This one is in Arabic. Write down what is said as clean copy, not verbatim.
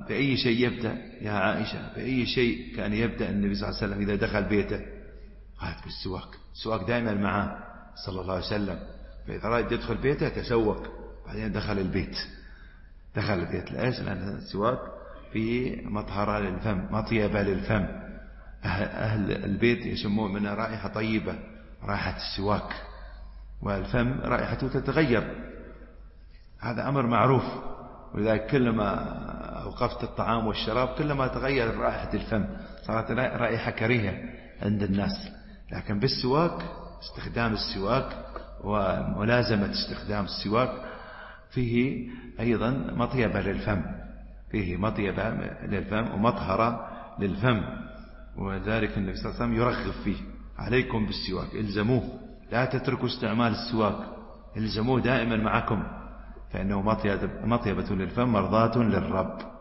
بأي شيء يبدأ يا عائشة؟ بأي شيء كان يبدأ النبي صلى الله عليه وسلم إذا دخل بيته؟ قالت بالسواك. السواك دائما معه صلى الله عليه وسلم، فإذا أراد يدخل بيته تسوق، بعدين دخل البيت. ليش؟ لأن السواك فيه مطهرة للفم، مطيبة للفم. أهل البيت يسمون منها رائحة طيبة، رائحة السواك، والفم رائحته تتغير، هذا أمر معروف. ولذلك كلما أوقفت الطعام والشراب كلما تغير رائحة الفم، صارت رائحة كريهة عند الناس. لكن بالسواك، استخدام السواك وملازمة استخدام السواك فيه أيضا مطيبة للفم، ومطهرة للفم. وذلك النبي صلى الله عليه وسلم يرغب فيه: عليكم بالسواك، الزموه، لا تتركوا استعمال السواك، الزموه دائما معكم، فإنه مطيبة للفم مرضاة للرب.